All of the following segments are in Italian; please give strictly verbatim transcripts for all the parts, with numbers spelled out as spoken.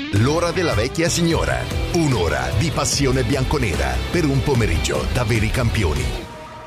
L'ora della vecchia signora. Un'ora di passione bianconera per un pomeriggio da veri campioni.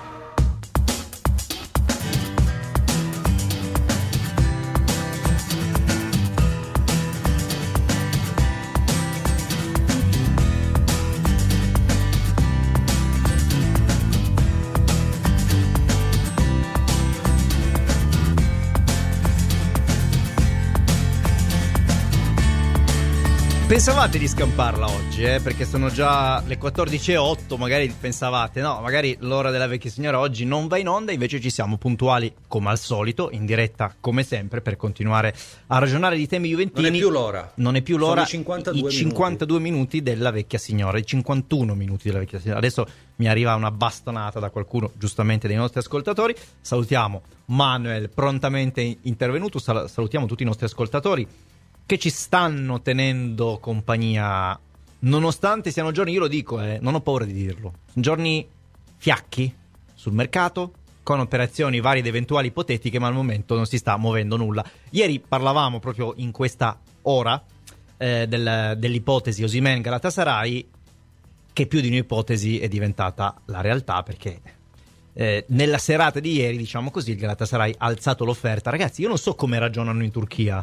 Pensavate di scamparla oggi, eh? Perché sono già le quattordici e otto, magari pensavate, no, magari l'ora della vecchia signora oggi non va in onda, invece ci siamo puntuali come al solito, in diretta come sempre, per continuare a ragionare di temi juventini. Non è più l'ora. Non è più l'ora, sono i cinquantadue, i cinquantadue minuti. minuti della vecchia signora, i cinquantuno minuti della vecchia signora. Adesso mi arriva una bastonata da qualcuno, giustamente dei nostri ascoltatori. Salutiamo Manuel, prontamente intervenuto, Sal- salutiamo tutti i nostri ascoltatori che ci stanno tenendo compagnia, nonostante siano giorni, io lo dico, eh, non ho paura di dirlo, giorni fiacchi sul mercato, con operazioni varie ed eventuali ipotetiche, ma al momento non si sta muovendo nulla. Ieri parlavamo proprio in questa ora eh, del, dell'ipotesi Osimhen Galatasaray, che più di un'ipotesi è diventata la realtà, perché eh, nella serata di ieri, diciamo così, il Galatasaray ha alzato l'offerta. Ragazzi, io non so come ragionano in Turchia,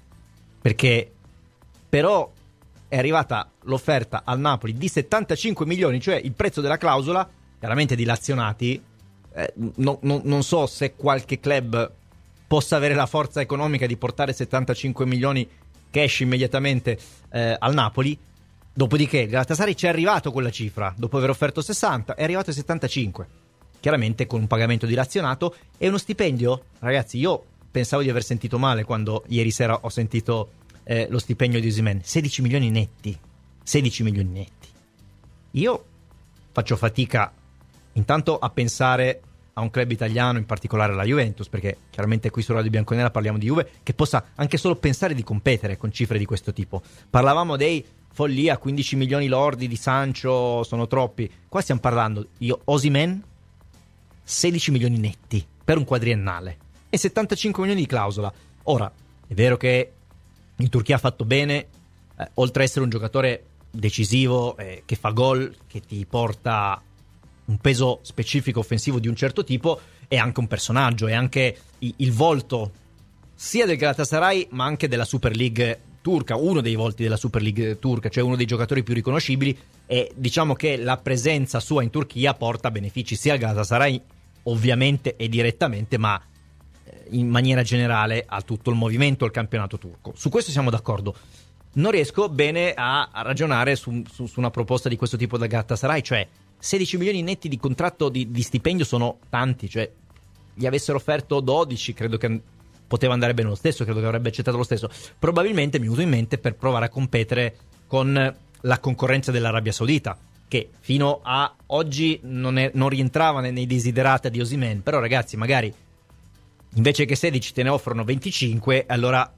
perché però è arrivata l'offerta al Napoli di settantacinque milioni, cioè il prezzo della clausola, chiaramente dilazionati. eh, no, no, non so se qualche club possa avere la forza economica di portare settantacinque milioni cash immediatamente eh, al Napoli. Dopodiché il Galatasaray ci è arrivato con la cifra, dopo aver offerto sessanta è arrivato a settantacinque, chiaramente con un pagamento dilazionato e uno stipendio. Ragazzi, io pensavo di aver sentito male quando ieri sera ho sentito eh, lo stipendio di Osimhen, sedici milioni netti, sedici milioni netti. Io faccio fatica intanto a pensare a un club italiano, in particolare la Juventus, perché chiaramente qui su Radio Bianconera parliamo di Juve, che possa anche solo pensare di competere con cifre di questo tipo. Parlavamo dei follia, quindici milioni lordi di Sancho sono troppi, qua stiamo parlando, io Osimhen, sedici milioni netti per un quadriennale e settantacinque milioni di clausola. Ora, è vero che in Turchia ha fatto bene, eh, oltre a essere un giocatore decisivo, eh, che fa gol, che ti porta un peso specifico offensivo di un certo tipo, è anche un personaggio, è anche i- il volto sia del Galatasaray ma anche della Super League turca, uno dei volti della Super League turca, cioè uno dei giocatori più riconoscibili, e diciamo che la presenza sua in Turchia porta benefici sia al Galatasaray ovviamente e direttamente, ma in maniera generale a tutto il movimento, il campionato turco. Su questo siamo d'accordo. Non riesco bene a, a ragionare su, su, su una proposta di questo tipo da Galatasaray, cioè sedici milioni netti di contratto di, di stipendio sono tanti, cioè gli avessero offerto dodici, credo che poteva andare bene lo stesso, credo che avrebbe accettato lo stesso. Probabilmente mi è venuto in mente per provare a competere con la concorrenza dell'Arabia Saudita, che fino a oggi non, è, non rientrava nei, nei desiderata di Osimhen, però ragazzi, magari invece che sedici te ne offrono venticinque allora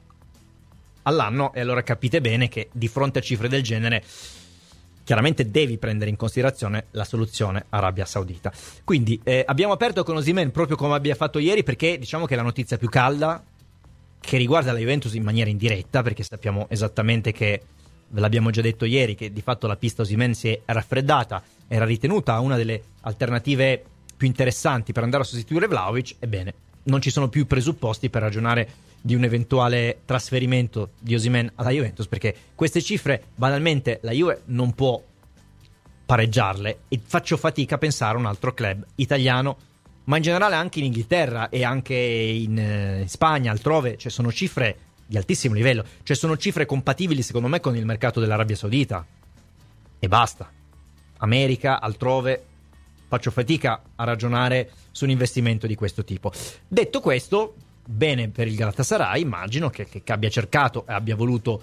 all'anno, e allora capite bene che di fronte a cifre del genere chiaramente devi prendere in considerazione la soluzione Arabia Saudita. Quindi eh, abbiamo aperto con Osimhen proprio come abbia fatto ieri, perché diciamo che è la notizia più calda che riguarda la Juventus in maniera indiretta, perché sappiamo esattamente che, ve l'abbiamo già detto ieri, che di fatto la pista Osimhen si è raffreddata, era ritenuta una delle alternative più interessanti per andare a sostituire Vlahovic. Ebbene, non ci sono più presupposti per ragionare di un eventuale trasferimento di Osimhen alla Juventus, perché queste cifre banalmente la Juve non può pareggiarle, e faccio fatica a pensare a un altro club italiano, ma in generale anche in Inghilterra e anche in, eh, in Spagna, altrove, cioè sono cifre di altissimo livello, cioè sono cifre compatibili secondo me con il mercato dell'Arabia Saudita e basta. America, altrove, faccio fatica a ragionare su un investimento di questo tipo. Detto questo, bene per il Galatasaray, immagino che, che abbia cercato e abbia voluto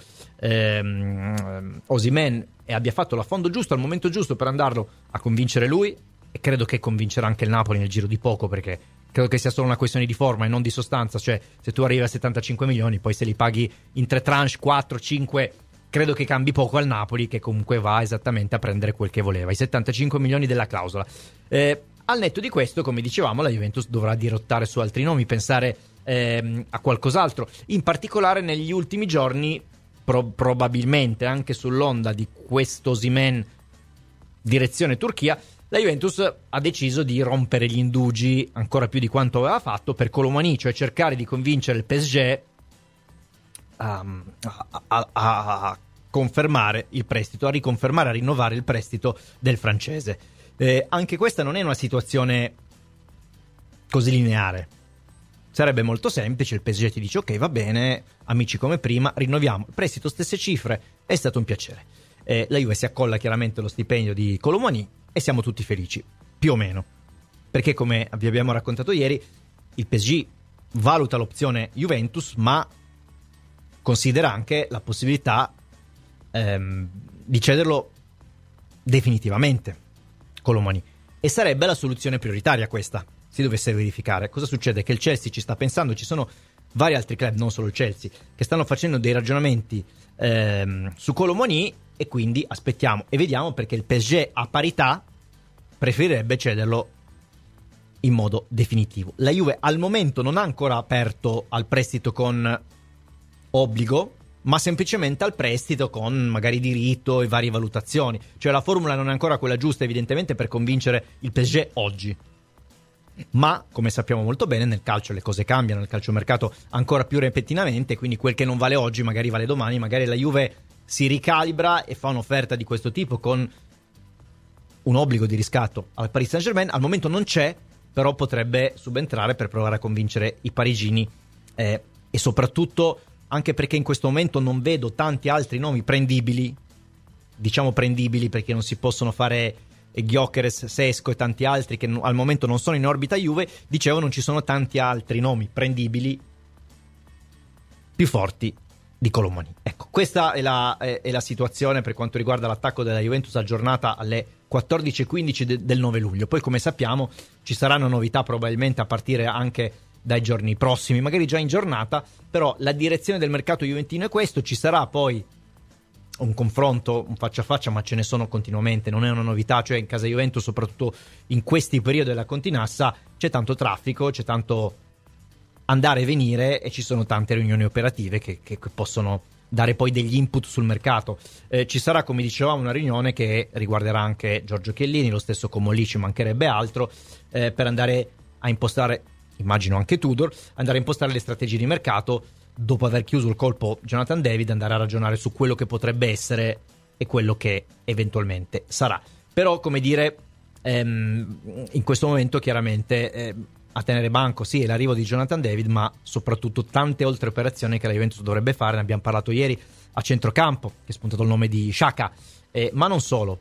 ehm, Osimhen e abbia fatto l'affondo giusto al momento giusto per andarlo a convincere lui, e credo che convincerà anche il Napoli nel giro di poco, perché credo che sia solo una questione di forma e non di sostanza. Cioè, se tu arrivi a settantacinque milioni, poi se li paghi in tre tranche, quattro, cinque, credo che cambi poco al Napoli, che comunque va esattamente a prendere quel che voleva, i settantacinque milioni della clausola. Eh, al netto di questo, come dicevamo, la Juventus dovrà dirottare su altri nomi, pensare ehm, a qualcos'altro. In particolare negli ultimi giorni pro- probabilmente anche sull'onda di questo Osimhen direzione Turchia, la Juventus ha deciso di rompere gli indugi ancora più di quanto aveva fatto per Colomani, cioè cercare di convincere il P S G um, a, a, a confermare il prestito, a riconfermare, a rinnovare il prestito del francese. Eh, anche questa non è una situazione così lineare. Sarebbe molto semplice, il P S G ti dice ok, va bene, amici come prima, rinnoviamo il prestito, stesse cifre, è stato un piacere. Eh, la Juve si accolla chiaramente lo stipendio di Colomani e siamo tutti felici, più o meno, perché come vi abbiamo raccontato ieri, il P S G valuta l'opzione Juventus, ma considera anche la possibilità ehm, di cederlo definitivamente Colomani, e sarebbe la soluzione prioritaria questa, si dovesse verificare. Cosa succede? Che il Chelsea ci sta pensando, ci sono vari altri club, non solo il Chelsea, che stanno facendo dei ragionamenti ehm, su Colomani, e quindi aspettiamo e vediamo, perché il P S G a parità preferirebbe cederlo in modo definitivo. La Juve al momento non ha ancora aperto al prestito con obbligo, ma semplicemente al prestito con magari diritto e varie valutazioni. Cioè la formula non è ancora quella giusta, evidentemente, per convincere il P S G oggi. Ma, come sappiamo molto bene, nel calcio le cose cambiano, nel calciomercato ancora più repentinamente, quindi quel che non vale oggi magari vale domani. Magari la Juve si ricalibra e fa un'offerta di questo tipo con un obbligo di riscatto al Paris Saint-Germain. Al momento non c'è, però potrebbe subentrare per provare a convincere i parigini, eh, e soprattutto anche perché in questo momento non vedo tanti altri nomi prendibili, diciamo prendibili perché non si possono fare Gyökeres, Sesko e tanti altri che al momento non sono in orbita Juve. Dicevo, non ci sono tanti altri nomi prendibili più forti di Colomani. Ecco, questa è la, è, è la situazione per quanto riguarda l'attacco della Juventus, aggiornata alle quattordici e quindici de, del nove luglio. Poi, come sappiamo, ci saranno novità probabilmente a partire anche dai giorni prossimi, magari già in giornata, però la direzione del mercato juventino è questo. Ci sarà poi un confronto, un faccia a faccia, ma ce ne sono continuamente, non è una novità, cioè in casa Juventus, soprattutto in questi periodi della Continassa, c'è tanto traffico, c'è tanto andare e venire e ci sono tante riunioni operative che, che, che possono dare poi degli input sul mercato. Eh, ci sarà, come dicevamo, una riunione che riguarderà anche Giorgio Chiellini, lo stesso Comolli, ci mancherebbe altro, eh, per andare a impostare, immagino anche Tudor, andare a impostare le strategie di mercato. Dopo aver chiuso il colpo Jonathan David, andare a ragionare su quello che potrebbe essere e quello che eventualmente sarà. Però, come dire, ehm, in questo momento chiaramente eh, a tenere banco sì è l'arrivo di Jonathan David, ma soprattutto tante altre operazioni che la Juventus dovrebbe fare. Ne abbiamo parlato ieri a centrocampo, che è spuntato il nome di Xhaka, eh, ma non solo.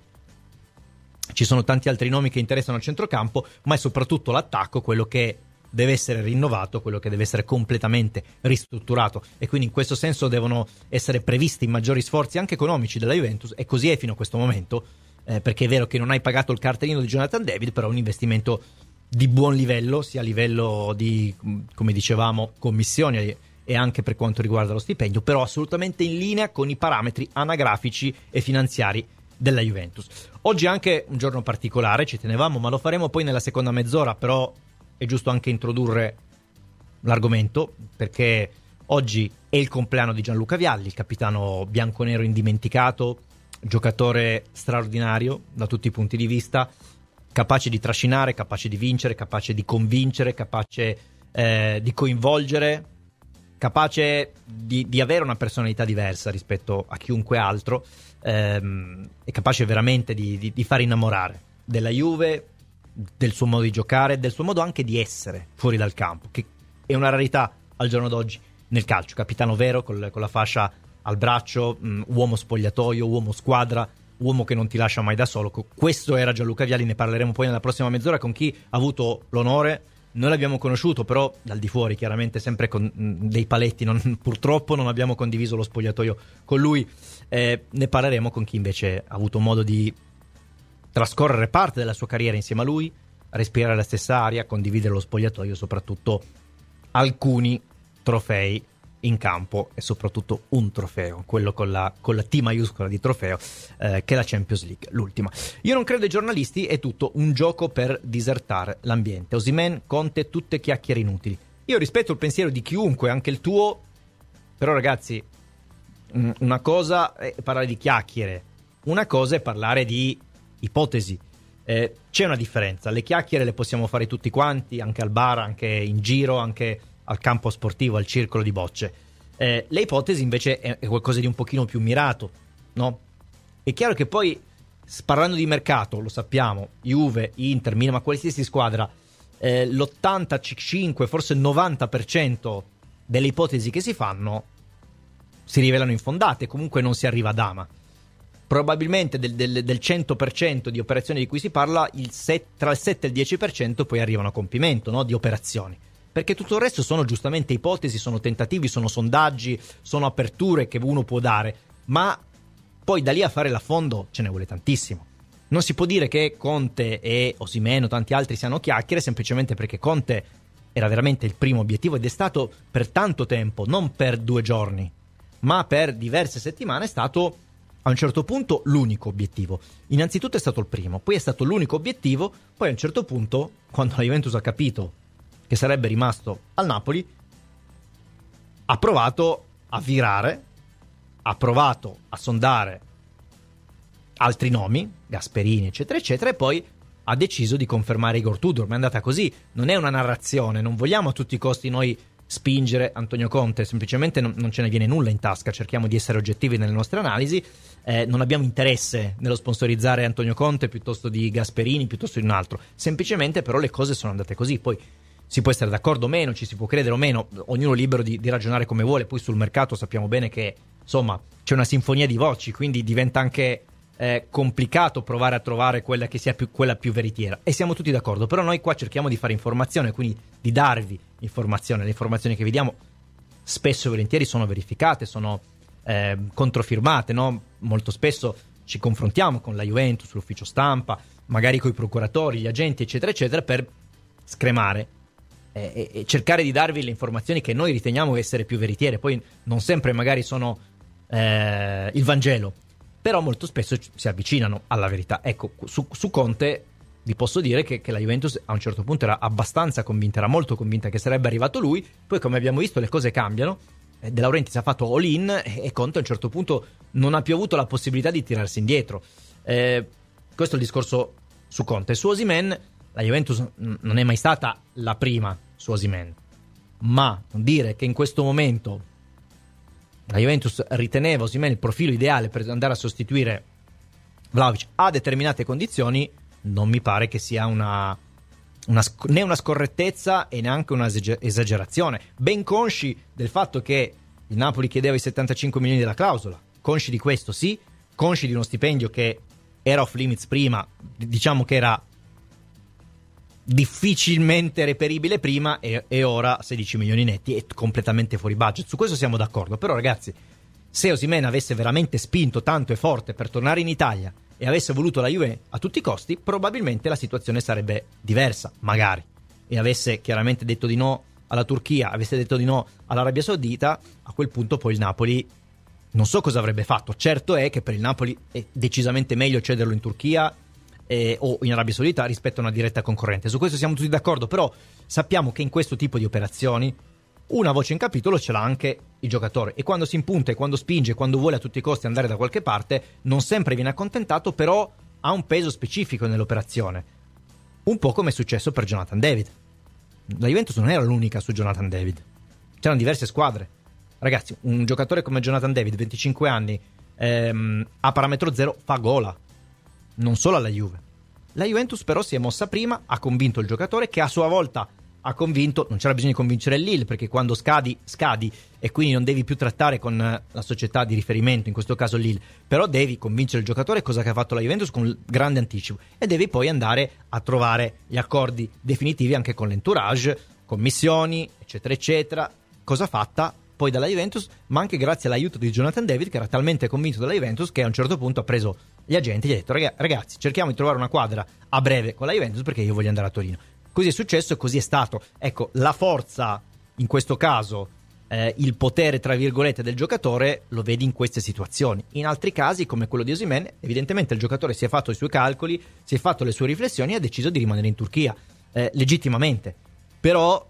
Ci sono tanti altri nomi che interessano al centrocampo, ma è soprattutto l'attacco quello che deve essere rinnovato, quello che deve essere completamente ristrutturato, e quindi in questo senso devono essere previsti maggiori sforzi anche economici della Juventus, e così è fino a questo momento, eh, perché è vero che non hai pagato il cartellino di Jonathan David, però è un investimento di buon livello, sia a livello di, come dicevamo, commissioni e anche per quanto riguarda lo stipendio, però assolutamente in linea con i parametri anagrafici e finanziari della Juventus. Oggi è anche un giorno particolare, ci tenevamo, ma lo faremo poi nella seconda mezz'ora, però è giusto anche introdurre l'argomento, perché oggi è il compleanno di Gianluca Vialli, il capitano bianconero indimenticato, giocatore straordinario da tutti i punti di vista, capace di trascinare, capace di vincere, capace di convincere, capace eh, di coinvolgere, capace di, di avere una personalità diversa rispetto a chiunque altro, ehm, è capace veramente di, di, di far innamorare della Juve, del suo modo di giocare, del suo modo anche di essere fuori dal campo, che è una rarità al giorno d'oggi nel calcio. Capitano vero, col, con la fascia al braccio, mh, uomo spogliatoio, uomo squadra, uomo che non ti lascia mai da solo. Questo era Gianluca Vialli, ne parleremo poi nella prossima mezz'ora con chi ha avuto l'onore. Noi l'abbiamo conosciuto però dal di fuori, chiaramente sempre con mh, dei paletti, non, purtroppo non abbiamo condiviso lo spogliatoio con lui. Eh, ne parleremo con chi invece ha avuto modo di trascorrere parte della sua carriera insieme a lui, respirare la stessa aria, condividere lo spogliatoio, soprattutto alcuni trofei in campo, e soprattutto un trofeo, quello con la, con la T maiuscola di trofeo, eh, che è la Champions League, l'ultima. Io non credo ai giornalisti, è tutto un gioco per disertare l'ambiente. Osimhen, Conte, tutte chiacchiere inutili. Io rispetto il pensiero di chiunque, anche il tuo, però ragazzi, una cosa è parlare di chiacchiere, una cosa è parlare di ipotesi. Eh, c'è una differenza, le chiacchiere le possiamo fare tutti quanti, anche al bar, anche in giro, anche al campo sportivo, al circolo di bocce. Eh, le ipotesi invece è, è qualcosa di un pochino più mirato, no? È chiaro che poi, parlando di mercato, lo sappiamo, Juve, Inter, Milan, ma qualsiasi squadra, eh, l'ottantacinque, forse il novanta per cento delle ipotesi che si fanno si rivelano infondate, comunque non si arriva a dama. Probabilmente del, del, del cento per cento di operazioni di cui si parla, il set, tra il sette e il dieci per cento poi arrivano a compimento, no? Di operazioni. Perché tutto il resto sono giustamente ipotesi, sono tentativi, sono sondaggi, sono aperture che uno può dare, ma poi da lì a fare l'affondo ce ne vuole tantissimo. Non si può dire che Conte e Osimhen o tanti altri siano chiacchiere semplicemente perché Conte era veramente il primo obiettivo ed è stato per tanto tempo, non per due giorni, ma per diverse settimane, è stato a un certo punto l'unico obiettivo. Innanzitutto è stato il primo, poi è stato l'unico obiettivo, poi a un certo punto, quando la Juventus ha capito che sarebbe rimasto al Napoli, ha provato a virare, ha provato a sondare altri nomi, Gasperini eccetera eccetera, e poi ha deciso di confermare Igor Tudor. Ma è andata così, non è una narrazione, non vogliamo a tutti i costi noi spingere Antonio Conte, semplicemente non, non ce ne viene nulla in tasca, cerchiamo di essere oggettivi nelle nostre analisi, eh, non abbiamo interesse nello sponsorizzare Antonio Conte piuttosto di Gasperini, piuttosto di un altro, semplicemente però le cose sono andate così. Poi si può essere d'accordo o meno, ci si può credere o meno, ognuno è libero di, di ragionare come vuole. Poi sul mercato sappiamo bene che insomma c'è una sinfonia di voci, quindi diventa anche eh, complicato provare a trovare quella che sia più, quella più veritiera, e siamo tutti d'accordo. Però noi qua cerchiamo di fare informazione, quindi di darvi informazione. Le informazioni che vi diamo spesso e volentieri sono verificate, sono eh, controfirmate, no? Molto spesso ci confrontiamo con la Juventus, l'ufficio stampa, magari con i procuratori, gli agenti eccetera eccetera, per scremare e, e cercare di darvi le informazioni che noi riteniamo essere più veritiere. Poi non sempre magari sono eh, il Vangelo, però molto spesso si avvicinano alla verità. Ecco, su, su Conte vi posso dire che, che la Juventus a un certo punto era abbastanza convinta, era molto convinta che sarebbe arrivato lui. Poi, come abbiamo visto, le cose cambiano. eh, De Laurentiis ha fatto all-in e, e Conte a un certo punto non ha più avuto la possibilità di tirarsi indietro. Eh, questo è il discorso su Conte. Su Osimhen, la Juventus non è mai stata la prima su Osimhen, ma dire che in questo momento la Juventus riteneva Osimhen il profilo ideale per andare a sostituire Vlahovic a determinate condizioni non mi pare che sia una, una né una scorrettezza e neanche una esagerazione, ben consci del fatto che il Napoli chiedeva i settantacinque milioni della clausola, consci di questo sì, consci di uno stipendio che era off limits prima, diciamo che era difficilmente reperibile prima, e, e ora sedici milioni netti è completamente fuori budget. Su questo siamo d'accordo. Però ragazzi, se Osimhen avesse veramente spinto tanto e forte per tornare in Italia e avesse voluto la Juve a tutti i costi, probabilmente la situazione sarebbe diversa, magari, e avesse chiaramente detto di no alla Turchia, avesse detto di no all'Arabia Saudita, a quel punto poi il Napoli non so cosa avrebbe fatto. Certo è che per il Napoli è decisamente meglio cederlo in Turchia Eh, o in Arabia Saudita rispetto a una diretta concorrente. Su questo siamo tutti d'accordo, però sappiamo che in questo tipo di operazioni una voce in capitolo ce l'ha anche il giocatore, e quando si impunta e quando spinge, quando vuole a tutti i costi andare da qualche parte, non sempre viene accontentato, però ha un peso specifico nell'operazione, un po' come è successo per Jonathan David. La Juventus non era l'unica su Jonathan David, c'erano diverse squadre. Ragazzi, un giocatore come Jonathan David, venticinque anni, ehm, a parametro zero fa gola, non solo alla Juve. La Juventus però si è mossa prima, ha convinto il giocatore, che a sua volta ha convinto, non c'era bisogno di convincere il Lille, perché quando scadi, scadi e quindi non devi più trattare con la società di riferimento, in questo caso Lille, però devi convincere il giocatore, cosa che ha fatto la Juventus con grande anticipo, e devi poi andare a trovare gli accordi definitivi anche con l'entourage, commissioni eccetera eccetera, cosa fatta poi dalla Juventus, ma anche grazie all'aiuto di Jonathan David, che era talmente convinto della Juventus che a un certo punto ha preso gli agenti e gli ha detto: ragazzi, cerchiamo di trovare una quadra a breve con la Juventus perché io voglio andare a Torino. Così è successo e così è stato. Ecco, la forza in questo caso, eh, il potere tra virgolette del giocatore, lo vedi in queste situazioni. In altri casi, come quello di Osimhen, evidentemente il giocatore si è fatto i suoi calcoli, si è fatto le sue riflessioni e ha deciso di rimanere in Turchia, eh, legittimamente. Però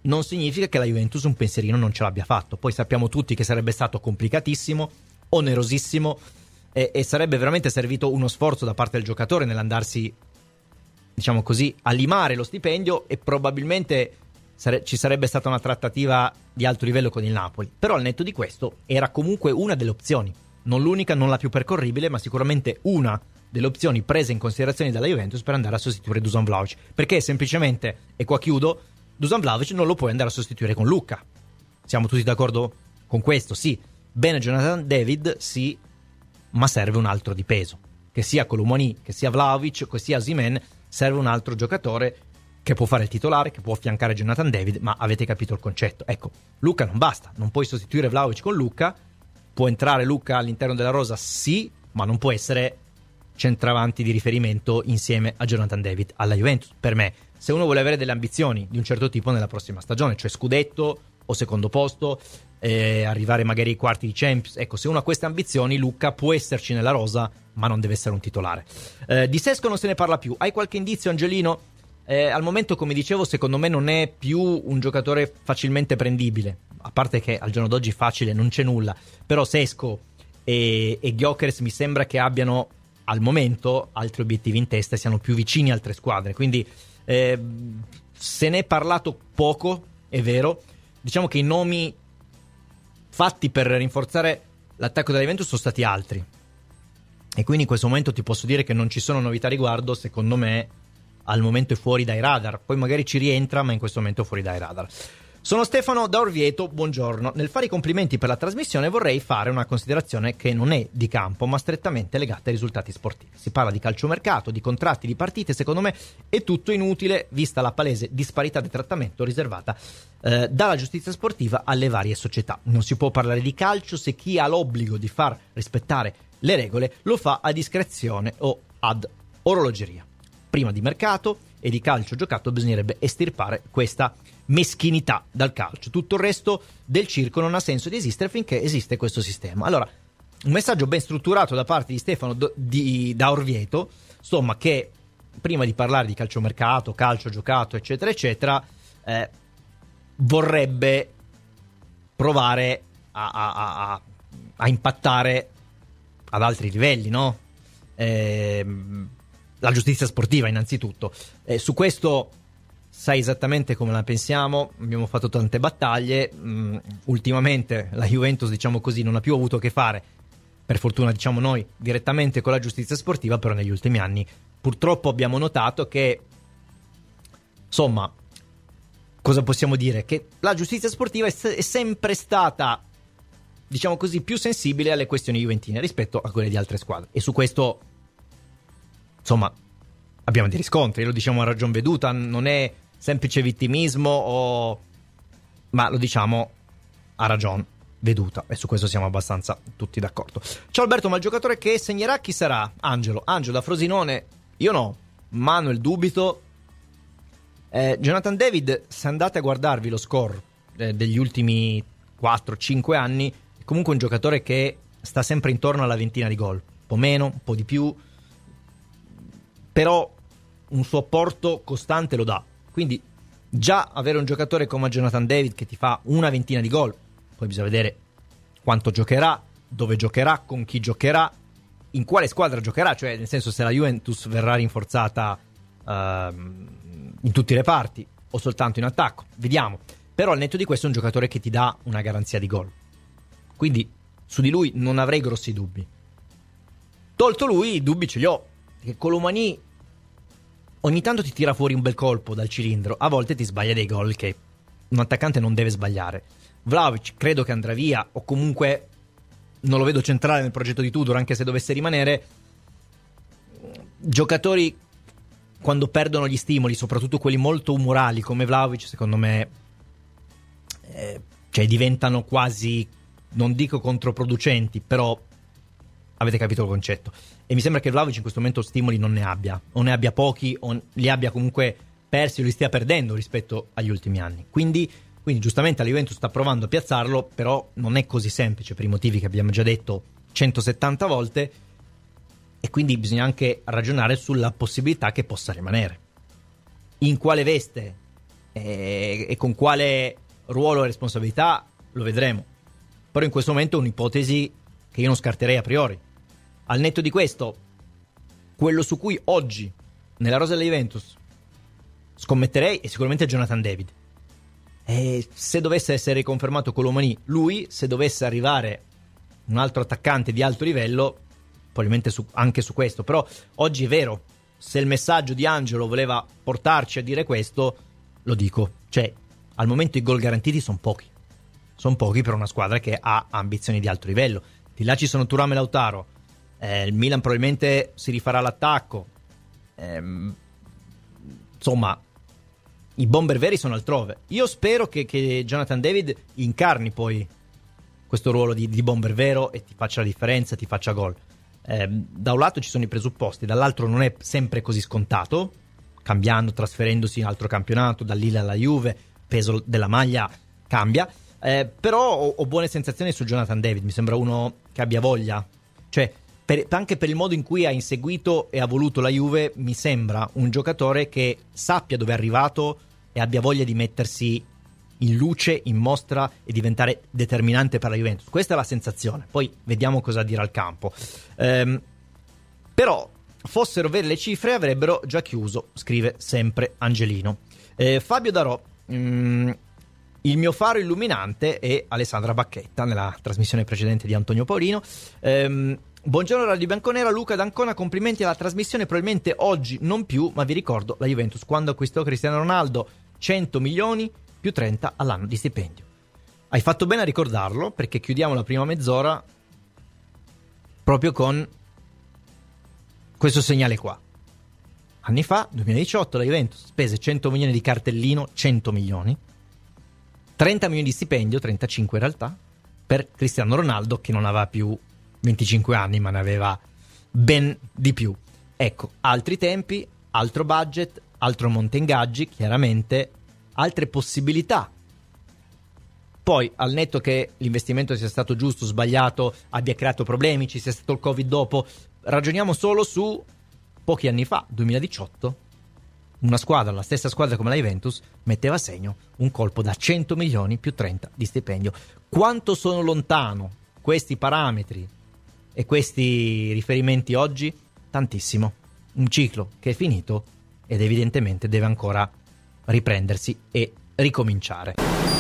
non significa che la Juventus un pensierino non ce l'abbia fatto. Poi sappiamo tutti che sarebbe stato complicatissimo, onerosissimo, e, e sarebbe veramente servito uno sforzo da parte del giocatore nell'andarsi, diciamo così, a limare lo stipendio, e probabilmente sare- ci sarebbe stata una trattativa di alto livello con il Napoli. Però al netto di questo era comunque una delle opzioni, non l'unica, non la più percorribile, ma sicuramente una delle opzioni prese in considerazione dalla Juventus per andare a sostituire Dusan Vlahovic, perché semplicemente, e qua chiudo, Dusan Vlahovic non lo puoi andare a sostituire con Lucca. Siamo tutti d'accordo con questo? Sì. Bene Jonathan David, sì, ma serve un altro di peso, che sia Colomoni, che sia Vlahovic, che sia Osimhen. Serve un altro giocatore che può fare il titolare, che può affiancare Jonathan David, ma avete capito il concetto. Ecco, Lucca non basta, non puoi sostituire Vlahovic con Lucca. Può entrare Lucca all'interno della rosa, sì, ma non può essere centravanti di riferimento insieme a Jonathan David alla Juventus. Per me, se uno vuole avere delle ambizioni di un certo tipo nella prossima stagione, cioè scudetto o secondo posto, eh, arrivare magari ai quarti di Champions, ecco, se uno ha queste ambizioni, Lucca può esserci nella rosa, ma non deve essere un titolare. Eh, di Sesko non se ne parla più. Hai qualche indizio, Angelino? Eh, al momento, come dicevo, secondo me non è più un giocatore facilmente prendibile, a parte che al giorno d'oggi facile non c'è nulla. Però Sesko e, e Gyökeres mi sembra che abbiano al momento altri obiettivi in testa e siano più vicini a altre squadre, quindi eh, se ne è parlato poco, è vero. Diciamo che i nomi fatti per rinforzare l'attacco della Juventus sono stati altri, e quindi in questo momento ti posso dire che non ci sono novità a riguardo. Secondo me al momento è fuori dai radar, poi magari ci rientra, ma in questo momento è fuori dai radar. Sono Stefano da Orvieto, buongiorno. Nel fare i complimenti per la trasmissione vorrei fare una considerazione che non è di campo, ma strettamente legata ai risultati sportivi. Si parla di calciomercato, di contratti, di partite. Secondo me è tutto inutile, vista la palese disparità di trattamento riservata eh, dalla giustizia sportiva alle varie società. Non si può parlare di calcio se chi ha l'obbligo di far rispettare le regole lo fa a discrezione o ad orologeria. Prima di mercato e di calcio giocato bisognerebbe estirpare questa meschinità dal calcio. Tutto il resto del circo non ha senso di esistere finché esiste questo sistema. Allora, un messaggio ben strutturato da parte di Stefano do, di, da Orvieto, insomma, che prima di parlare di calciomercato, calcio giocato, eccetera, eccetera, eh, vorrebbe provare a, a, a, a impattare ad altri livelli, no? Eh, la giustizia sportiva innanzitutto. Eh, su questo sai esattamente come la pensiamo, abbiamo fatto tante battaglie. Mm, ultimamente la Juventus, diciamo così, non ha più avuto a che fare, per fortuna diciamo noi, direttamente con la giustizia sportiva, però negli ultimi anni purtroppo abbiamo notato che, insomma, cosa possiamo dire? Che la giustizia sportiva è, se- è sempre stata, diciamo così, più sensibile alle questioni juventine rispetto a quelle di altre squadre, e su questo, insomma, abbiamo dei riscontri. Lo diciamo a ragion veduta, non è semplice vittimismo o... ma lo diciamo a ragion veduta, e su questo siamo abbastanza tutti d'accordo. Ciao Alberto, ma il giocatore che segnerà chi sarà? Angelo, Angelo da Frosinone, io no, Manuel dubito. eh, Jonathan David, se andate a guardarvi lo score eh, degli ultimi quattro cinque anni, è comunque un giocatore che sta sempre intorno alla ventina di gol, un po' meno, un po' di più, però un suo apporto costante lo dà. Quindi già avere un giocatore come Jonathan David che ti fa una ventina di gol, poi bisogna vedere quanto giocherà, dove giocherà, con chi giocherà, in quale squadra giocherà, cioè nel senso se la Juventus verrà rinforzata uh, in tutti i reparti o soltanto in attacco, vediamo. Però al netto di questo è un giocatore che ti dà una garanzia di gol, quindi su di lui non avrei grossi dubbi. Tolto lui, i dubbi ce li ho, che Colomani ogni tanto ti tira fuori un bel colpo dal cilindro, a volte ti sbaglia dei gol che un attaccante non deve sbagliare. Vlahovic credo che andrà via, o comunque non lo vedo centrale nel progetto di Tudor, anche se dovesse rimanere. Giocatori quando perdono gli stimoli, soprattutto quelli molto umorali come Vlahovic, secondo me eh, cioè diventano quasi, non dico controproducenti, però avete capito il concetto. E mi sembra che Vlahovic in questo momento stimoli non ne abbia, o ne abbia pochi, o li abbia comunque persi o li stia perdendo rispetto agli ultimi anni. Quindi, quindi giustamente la Juventus sta provando a piazzarlo, però non è così semplice per i motivi che abbiamo già detto centosettanta volte, e quindi bisogna anche ragionare sulla possibilità che possa rimanere. In quale veste e, e con quale ruolo e responsabilità lo vedremo. Però in questo momento è un'ipotesi che io non scarterei a priori. Al netto di questo, quello su cui oggi nella rosa della Juventus scommetterei è sicuramente Jonathan David. E se dovesse essere riconfermato Koulibaly, lui, se dovesse arrivare un altro attaccante di alto livello, probabilmente su, anche su questo. Però oggi è vero, se il messaggio di Angelo voleva portarci a dire questo, lo dico, cioè al momento i gol garantiti sono pochi, sono pochi per una squadra che ha ambizioni di alto livello. Di là ci sono Thuram e Lautaro, eh, il Milan probabilmente si rifarà l'attacco, ehm, insomma i bomber veri sono altrove. Io spero che, che Jonathan David incarni poi questo ruolo di, di bomber vero e ti faccia la differenza, ti faccia gol. Eh, da un lato ci sono i presupposti, dall'altro non è sempre così scontato, cambiando, trasferendosi in altro campionato, dall'Lille alla Juve, peso della maglia cambia, eh, però ho, ho buone sensazioni su Jonathan David. Mi sembra uno che abbia voglia, cioè per, anche per il modo in cui ha inseguito e ha voluto la Juve, mi sembra un giocatore che sappia dove è arrivato e abbia voglia di mettersi in luce, in mostra e diventare determinante per la Juventus. Questa è la sensazione, poi vediamo cosa dirà al campo. Ehm, però fossero vere le cifre avrebbero già chiuso, scrive sempre Angelino. eh, Fabio Darò, mm, il mio faro illuminante è Alessandra Bacchetta nella trasmissione precedente di Antonio Paolino. ehm, Buongiorno Radio Bianconera, Luca D'Ancona, complimenti alla trasmissione, probabilmente oggi non più, ma vi ricordo la Juventus quando acquistò Cristiano Ronaldo, cento milioni più trenta all'anno di stipendio. Hai fatto bene a ricordarlo, perché chiudiamo la prima mezz'ora proprio con questo segnale qua. Anni fa, duemiladiciotto, la Juventus spese cento milioni di cartellino, cento milioni, trenta milioni di stipendio, trentacinque in realtà, per Cristiano Ronaldo, che non aveva più venticinque anni, ma ne aveva ben di più. Ecco, altri tempi, altro budget, altro monte ingaggi, chiaramente altre possibilità. Poi, al netto che l'investimento sia stato giusto, sbagliato, abbia creato problemi, ci sia stato il Covid dopo, ragioniamo solo su pochi anni fa, duemiladiciotto, una squadra, la stessa squadra come la Juventus, metteva a segno un colpo da cento milioni più trenta di stipendio. Quanto sono lontano questi parametri e questi riferimenti oggi? Tantissimo. Un ciclo che è finito ed evidentemente deve ancora riprendersi e ricominciare.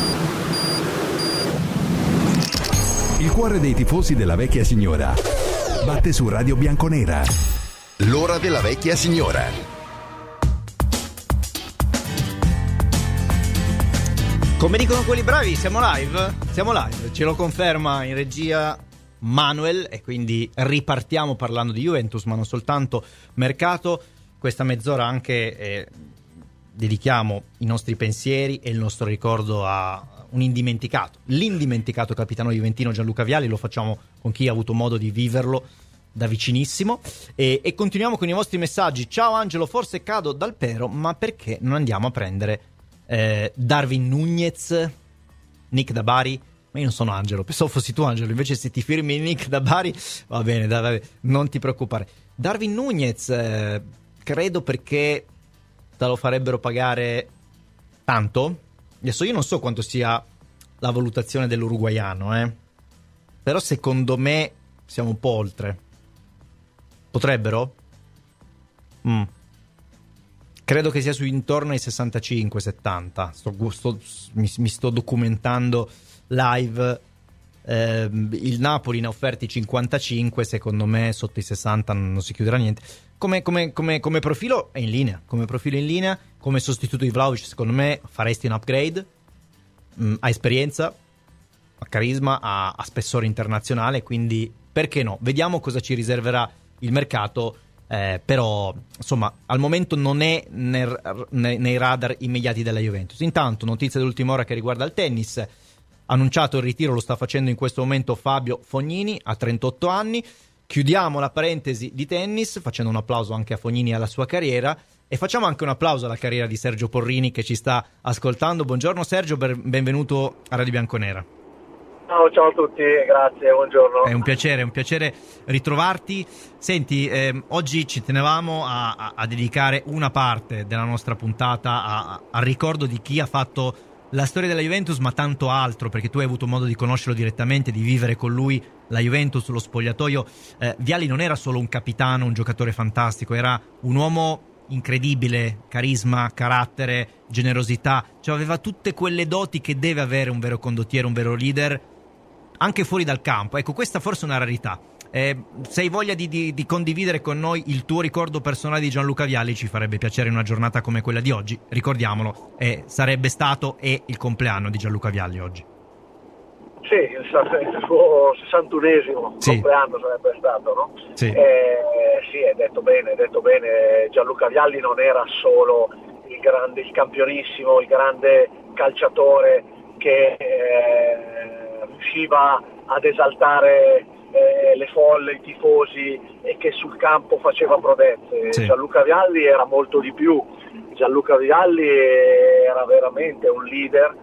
Il cuore dei tifosi della vecchia signora batte su Radio Bianconera. L'ora della vecchia signora. Come dicono quelli bravi, siamo live? Siamo live, ce lo conferma in regia Manuel, e quindi ripartiamo parlando di Juventus, ma non soltanto mercato. Questa mezz'ora anche eh, dedichiamo i nostri pensieri e il nostro ricordo a un indimenticato, l'indimenticato capitano juventino Gianluca Vialli. Lo facciamo con chi ha avuto modo di viverlo da vicinissimo, e, e continuiamo con i vostri messaggi. Ciao Angelo, forse cado dal pero, ma perché non andiamo a prendere eh, Darwin Nunez, Nick da Bari? Ma io non sono Angelo, pensavo fossi tu Angelo, invece se ti firmi Nick da Bari va bene, dai, dai, non ti preoccupare. Darwin Nunez, eh, credo perché te lo farebbero pagare tanto. Adesso io non so quanto sia la valutazione dell'uruguaiano, eh. Però secondo me siamo un po' oltre. Potrebbero? Mm. Credo che sia su intorno ai sessantacinque settanta. Sto, sto, mi, mi sto documentando live. Eh, il Napoli ne ha offerti cinquantacinque, secondo me sotto i sessanta non si chiuderà niente. Come, come, come, come profilo è in linea, come profilo in linea, come sostituto di Vlahovic secondo me faresti un upgrade. Mm, ha esperienza, ha carisma, ha, ha spessore internazionale, quindi perché no? Vediamo cosa ci riserverà il mercato, eh, però insomma al momento non è nel, nei, nei radar immediati della Juventus. Intanto notizia dell'ultima ora che riguarda il tennis. Annunciato il ritiro, lo sta facendo in questo momento Fabio Fognini a trentotto anni. Chiudiamo la parentesi di tennis facendo un applauso anche a Fognini e alla sua carriera, e facciamo anche un applauso alla carriera di Sergio Porrini che ci sta ascoltando. Buongiorno Sergio, benvenuto a Radio Bianconera. Ciao, ciao a tutti, grazie, buongiorno. È un piacere, è un piacere ritrovarti. Senti, ehm, oggi ci tenevamo a, a, a dedicare una parte della nostra puntata a, a, al ricordo di chi ha fatto la storia della Juventus, ma tanto altro, perché tu hai avuto modo di conoscerlo direttamente, di vivere con lui la Juventus, lo spogliatoio. Eh, Vialli non era solo un capitano, un giocatore fantastico, era un uomo incredibile, carisma, carattere, generosità, cioè aveva tutte quelle doti che deve avere un vero condottiero, un vero leader, anche fuori dal campo. Ecco, questa forse è una rarità. Eh, se hai voglia di, di, di condividere con noi il tuo ricordo personale di Gianluca Vialli, ci farebbe piacere in una giornata come quella di oggi. Ricordiamolo, eh, sarebbe stato e il compleanno di Gianluca Vialli oggi. Sì, il, il suo sessantunesimo sì. compleanno sarebbe stato, no? Sì. Eh, sì, hai detto bene, hai detto bene. Gianluca Vialli non era solo il grande, il campionissimo, il grande calciatore che eh, riusciva ad esaltare eh, le folle, i tifosi e che sul campo faceva prodezze. Sì. Gianluca Vialli era molto di più. Gianluca Vialli era veramente un leader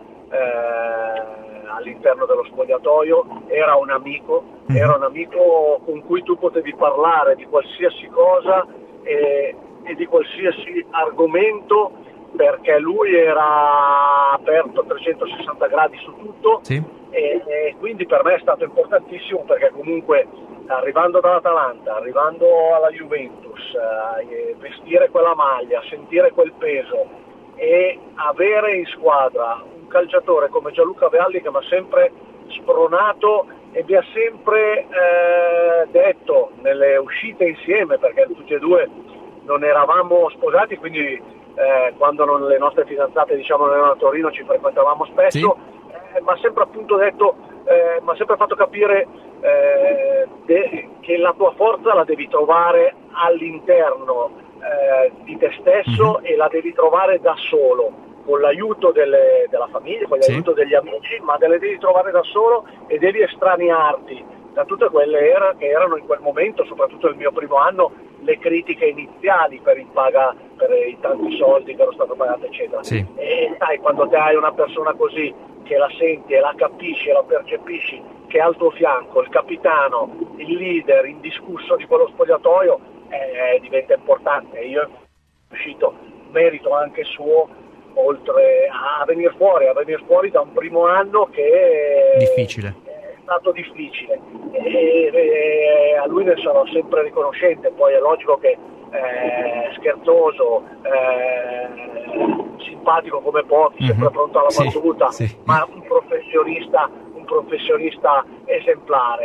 eh, all'interno dello spogliatoio, era un amico, mm. era un amico con cui tu potevi parlare di qualsiasi cosa e, e di qualsiasi argomento, perché lui era aperto a trecentosessanta gradi su tutto. Sì. e, e quindi per me è stato importantissimo, perché comunque arrivando dall'Atalanta, arrivando alla Juventus, eh, vestire quella maglia, sentire quel peso e avere in squadra un calciatore come Gianluca Vialli che mi ha sempre spronato e mi ha sempre eh, detto nelle uscite insieme, perché tutti e due non eravamo sposati, quindi eh, quando non, le nostre fidanzate diciamo non erano a Torino ci frequentavamo spesso, sì. eh, mi ha sempre appunto detto, eh, mi ha sempre fatto capire eh, de- che la tua forza la devi trovare all'interno Eh, di te stesso, mm-hmm. e la devi trovare da solo, con l'aiuto delle, della famiglia, con l'aiuto sì. degli amici, ma te le devi trovare da solo e devi estraniarti da tutte quelle era, che erano in quel momento, soprattutto nel mio primo anno, le critiche iniziali per il paga, per i tanti soldi che ero stato pagato, eccetera. Sì. E sai, quando te hai una persona così che la senti e la capisci e la percepisci, che è al tuo fianco, il capitano, il leader indiscusso di quello spogliatoio, Eh, diventa importante. Io sono riuscito, merito anche suo, oltre a venire fuori, a venire fuori da un primo anno che difficile. È stato difficile e, e a lui ne sarò sempre riconoscente. Poi è logico che eh, scherzoso, eh, simpatico come pochi, mm-hmm. sempre pronto alla battuta, sì, sì. ma un professionista, un professionista esemplare.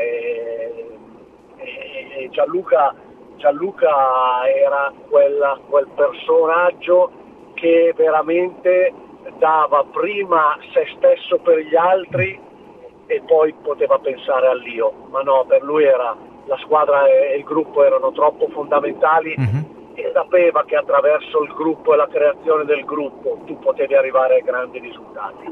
E, e Gianluca Gianluca era quella, quel personaggio che veramente dava prima se stesso per gli altri e poi poteva pensare all'io, ma no, per lui era la squadra e il gruppo erano troppo fondamentali, mm-hmm. e sapeva che attraverso il gruppo e la creazione del gruppo tu potevi arrivare ai grandi risultati.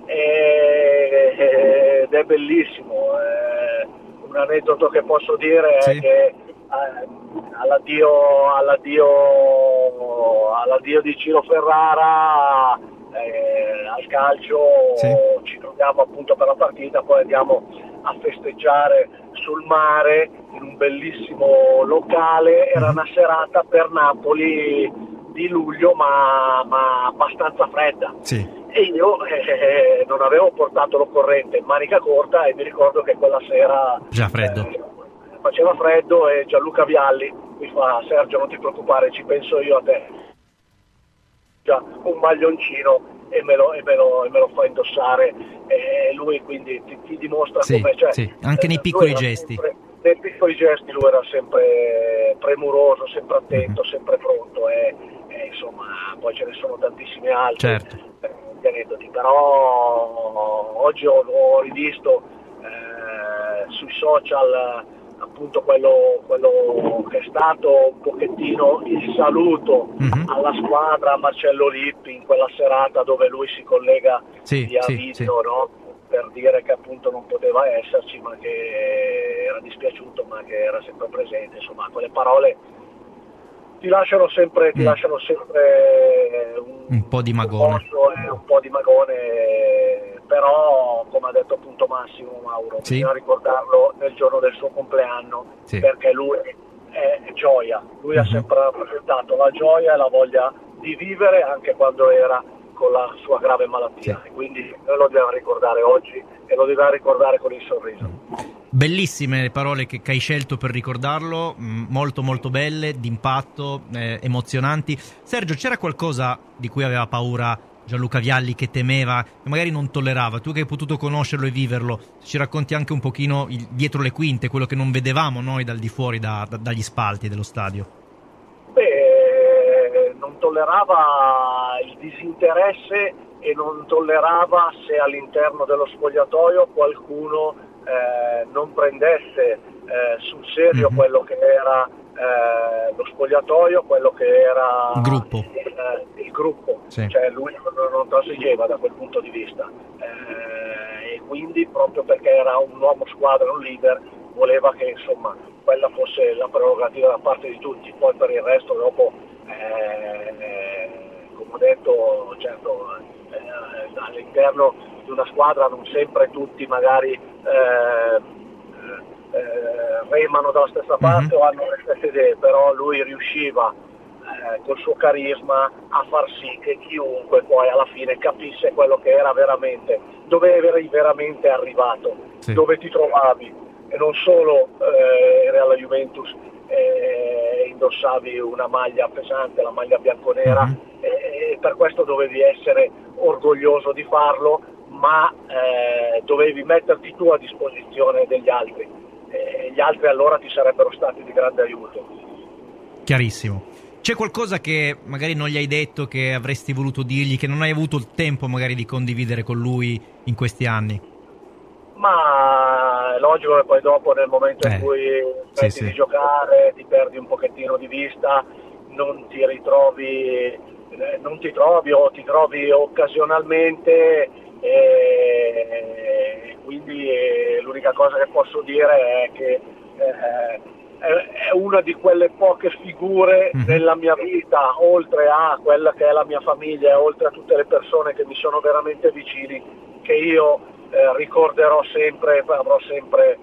E, ed è bellissimo. Eh, un aneddoto che posso dire sì. è che all'addio, all'addio, all'addio di Ciro Ferrara eh, al calcio sì. ci troviamo appunto per la partita, poi andiamo a festeggiare sul mare in un bellissimo locale. Era una serata per Napoli di luglio, ma, ma abbastanza fredda, sì. e io eh, non avevo portato l'occorrente in manica corta e mi ricordo che quella sera già freddo eh, faceva freddo e Gianluca Vialli mi fa: Sergio, non ti preoccupare, ci penso io a te, già un maglioncino e me lo, e me lo, e me lo fa indossare, e lui quindi ti, ti dimostra sì, come, cioè, sì. anche nei piccoli gesti sempre, nei piccoli gesti lui era sempre premuroso, sempre attento, mm-hmm. sempre pronto e, e insomma poi ce ne sono tantissimi altri, certo. eh, aneddoti, però oggi ho, ho rivisto eh, sui social appunto quello, quello che è stato un pochettino il saluto mm-hmm. alla squadra, a Marcello Lippi in quella serata dove lui si collega sì, via sì, video, sì. no? Per dire che appunto non poteva esserci, ma che era dispiaciuto, ma che era sempre presente. Insomma, quelle parole ti lasciano sempre, ti mm. lasciano sempre un, un po' di magone, un, e un po' di magone però come ha detto appunto Massimo Mauro, sì. bisogna ricordarlo nel giorno del suo compleanno, sì. perché lui è gioia, lui uh-huh. ha sempre rappresentato la gioia e la voglia di vivere anche quando era con la sua grave malattia, sì. e quindi noi lo dobbiamo ricordare oggi e lo dobbiamo ricordare con il sorriso. Bellissime le parole che, che hai scelto per ricordarlo, molto molto belle, d'impatto, eh, emozionanti. Sergio, c'era qualcosa di cui aveva paura Gianluca Vialli, che temeva, che magari non tollerava? Tu che hai potuto conoscerlo e viverlo, ci racconti anche un pochino il, dietro le quinte, quello che non vedevamo noi dal di fuori, da, da, dagli spalti dello stadio? Beh, non tollerava il disinteresse e non tollerava se all'interno dello spogliatoio qualcuno eh, non prendesse eh, sul serio mm-hmm. quello che era eh, lo spogliatoio, quello che era il gruppo, il, il gruppo. Sì. Cioè lui non, non transigeva da quel punto di vista eh, e quindi proprio perché era un uomo squadra, un leader, voleva che insomma quella fosse la prerogativa da parte di tutti. Poi per il resto dopo eh, come ho detto, certo eh, all'interno di una squadra non sempre tutti magari eh, eh, remano dalla stessa parte mm-hmm. o hanno le stesse idee, però lui riusciva eh, col suo carisma a far sì che chiunque poi alla fine capisse quello che era veramente, dove eri veramente arrivato, sì. dove ti trovavi, e non solo eh, eri alla Juventus e indossavi una maglia pesante, la maglia bianconera, mm-hmm. e, e per questo dovevi essere orgoglioso di farlo, ma eh, dovevi metterti tu a disposizione degli altri, e gli altri allora ti sarebbero stati di grande aiuto. Chiarissimo. C'è qualcosa che magari non gli hai detto, che avresti voluto dirgli, che non hai avuto il tempo magari di condividere con lui in questi anni? Ma è logico che poi dopo, nel momento in eh, cui smetti sì, di sì. giocare, ti perdi un pochettino di vista, non ti ritrovi, non ti trovi o ti trovi occasionalmente, e quindi l'unica cosa che posso dire è che eh, è una di quelle poche figure mm-hmm. nella mia vita, oltre a quella che è la mia famiglia e oltre a tutte le persone che mi sono veramente vicini, che io eh, ricorderò sempre, avrò sempre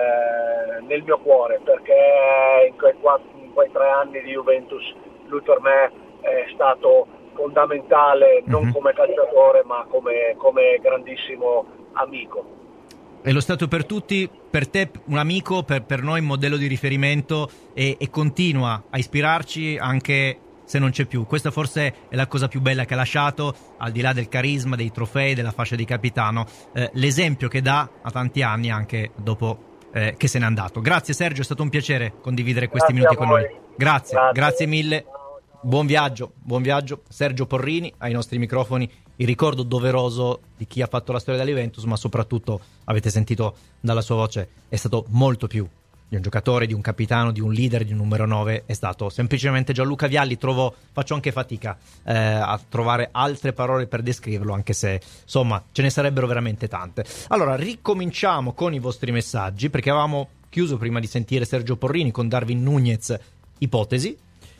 eh, nel mio cuore, perché in quei, quattro, in quei tre anni di Juventus lui per me è stato fondamentale, non mm-hmm. come calciatore ma come, come grandissimo amico. È lo stato per tutti, per te un amico, per, per noi un modello di riferimento, e, e continua a ispirarci anche se non c'è più. Questa forse è la cosa più bella che ha lasciato, al di là del carisma, dei trofei, della fascia di capitano, eh, l'esempio che dà a tanti anni anche dopo eh, che se n'è andato. Grazie Sergio, è stato un piacere condividere questi Grazie minuti con noi. Grazie, grazie, grazie mille. Buon viaggio, buon viaggio. Sergio Porrini, ai nostri microfoni, il ricordo doveroso di chi ha fatto la storia della Juventus, ma soprattutto, avete sentito dalla sua voce, è stato molto più di un giocatore, di un capitano, di un leader, di un numero nove, è stato semplicemente Gianluca Vialli. Trovo, faccio anche fatica eh, a trovare altre parole per descriverlo, anche se, insomma, ce ne sarebbero veramente tante. Allora, ricominciamo con i vostri messaggi, perché avevamo chiuso prima di sentire Sergio Porrini con Darwin Nunez, ipotesi,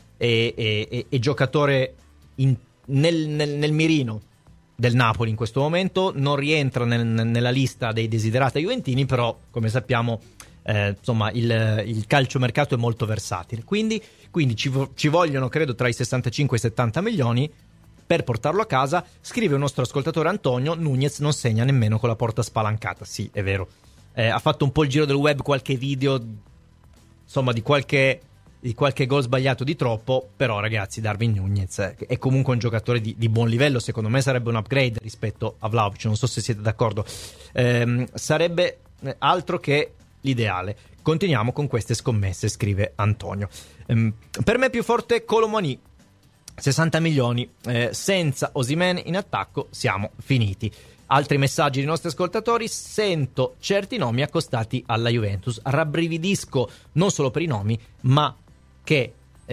E, e, e giocatore in, nel, nel, nel mirino del Napoli in questo momento, non rientra nel, nella lista dei desiderati juventini, però come sappiamo eh, insomma il, il calciomercato è molto versatile, quindi, quindi ci, ci vogliono credo tra i sessantacinque e i settanta milioni per portarlo a casa. Scrive un nostro ascoltatore Antonio: Nunez non segna nemmeno con la porta spalancata. Sì, è vero, eh, ha fatto un po' il giro del web qualche video, insomma, di qualche di qualche gol sbagliato di troppo, però ragazzi, Darwin Nunez è comunque un giocatore di, di buon livello. Secondo me sarebbe un upgrade rispetto a Vlahovic, non so se siete d'accordo, ehm, sarebbe altro che l'ideale. Continuiamo con queste scommesse, scrive Antonio. ehm, per me più forte Kolo Muani, sessanta milioni, eh, senza Osimhen in attacco siamo finiti. Altri messaggi dei nostri ascoltatori: sento certi nomi accostati alla Juventus, rabbrividisco non solo per i nomi, ma che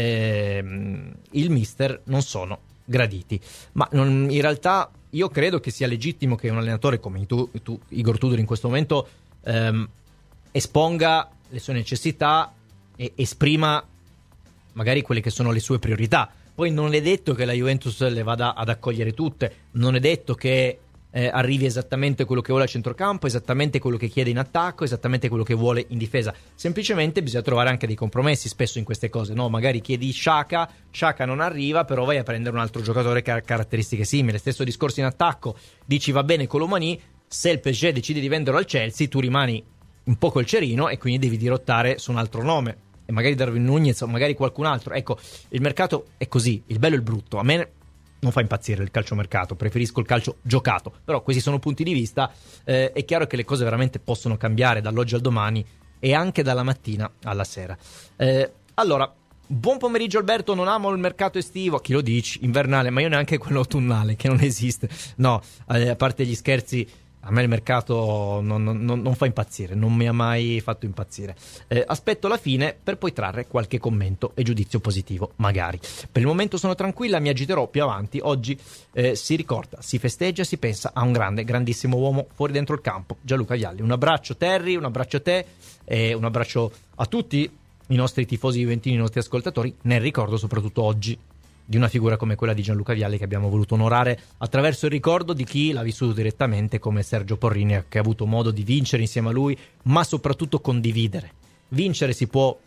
ehm, il mister non sono graditi. Ma non, in realtà io credo che sia legittimo che un allenatore come tu, tu Igor Tudor in questo momento ehm, esponga le sue necessità e esprima magari quelle che sono le sue priorità. Poi non è detto che la Juventus le vada ad accogliere tutte, non è detto che eh, arrivi esattamente quello che vuole a centrocampo, esattamente quello che chiede in attacco, esattamente quello che vuole in difesa. Semplicemente bisogna trovare anche dei compromessi spesso in queste cose, no? Magari chiedi Xhaka, Xhaka non arriva, però vai a prendere un altro giocatore che ha caratteristiche simili. Stesso discorso in attacco, dici va bene Colomani, se il P S G decide di venderlo al Chelsea, tu rimani un po' col cerino e quindi devi dirottare su un altro nome, e magari Darwin Nunez o magari qualcun altro. Ecco, il mercato è così, il bello e il brutto. A me non fa impazzire il calciomercato, preferisco il calcio giocato, però questi sono punti di vista. Eh, è chiaro che le cose veramente possono cambiare dall'oggi al domani e anche dalla mattina alla sera. Eh, allora, buon pomeriggio Alberto, non amo il mercato estivo, chi lo dici, invernale, ma io neanche quello autunnale, che non esiste. No, eh, a parte gli scherzi, a me il mercato non, non, non fa impazzire, non mi ha mai fatto impazzire. Eh, aspetto la fine per poi trarre qualche commento e giudizio positivo, magari. Per il momento sono tranquilla, mi agiterò più avanti. Oggi eh, si ricorda, si festeggia, si pensa a un grande, grandissimo uomo fuori dentro il campo, Gianluca Vialli. Un abbraccio Terry, un abbraccio a te e un abbraccio a tutti i nostri tifosi juventini, i nostri ascoltatori, nel ricordo soprattutto oggi di una figura come quella di Gianluca Vialli, che abbiamo voluto onorare attraverso il ricordo di chi l'ha vissuto direttamente, come Sergio Porrini, che ha avuto modo di vincere insieme a lui, ma soprattutto condividere. Vincere si può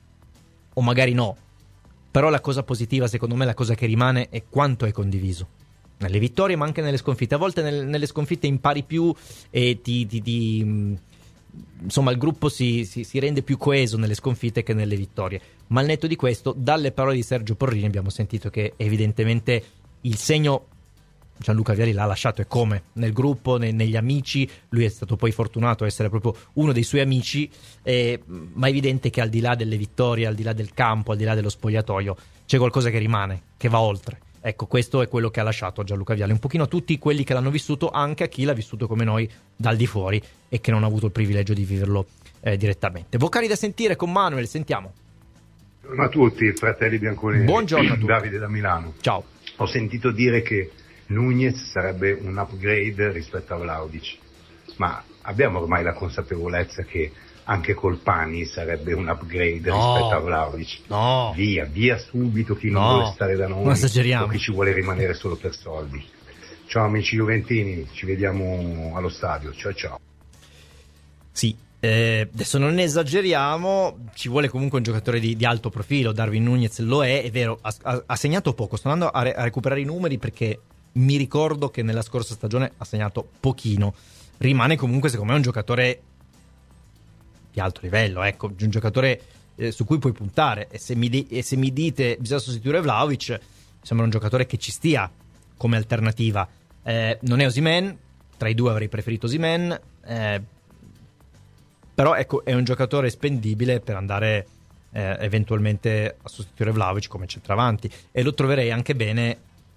o magari no, però la cosa positiva, secondo me, la cosa che rimane è quanto è condiviso nelle vittorie ma anche nelle sconfitte. A volte nel, nelle sconfitte impari più e ti, ti, ti insomma il gruppo si, si, si rende più coeso nelle sconfitte che nelle vittorie. Ma al netto di questo, dalle parole di Sergio Porrini abbiamo sentito che evidentemente il segno Gianluca Vialli l'ha lasciato, e come nel gruppo, ne, negli amici. Lui è stato poi fortunato a essere proprio uno dei suoi amici, eh, ma è evidente che al di là delle vittorie, al di là del campo, al di là dello spogliatoio, c'è qualcosa che rimane, che va oltre. Ecco, questo è quello che ha lasciato Gianluca Vialli, un pochino a tutti quelli che l'hanno vissuto, anche a chi l'ha vissuto come noi dal di fuori e che non ha avuto il privilegio di viverlo eh, direttamente. Vocali da sentire con Manuel, sentiamo. Buongiorno a tutti, fratelli bianconeri. Buongiorno a tutti. Davide da Milano. Ciao. Ho sentito dire che Nunez sarebbe un upgrade rispetto a Vlahovic, ma abbiamo ormai la consapevolezza che anche Colpani sarebbe un upgrade no, rispetto a Vlahovic. No. Via, via subito chi non no, vuole stare da noi non esageriamo, o chi ci vuole rimanere solo per soldi. Ciao amici juventini, ci vediamo allo stadio. Ciao ciao. Sì, eh, adesso non ne esageriamo, ci vuole comunque un giocatore di, di alto profilo. Darwin Nunez lo è, è vero, ha, ha, ha segnato poco. Sto andando a, re, a recuperare i numeri perché mi ricordo che nella scorsa stagione ha segnato pochino. Rimane comunque secondo me un giocatore di alto livello, ecco, un giocatore eh, su cui puoi puntare. E se, mi di- e se mi dite bisogna sostituire Vlahovic, mi sembra un giocatore che ci stia come alternativa. Eh, non è Osimhen, tra i due avrei preferito Osimhen, eh, però ecco, è un giocatore spendibile per andare eh, eventualmente a sostituire Vlahovic come centravanti, e lo troverei anche bene,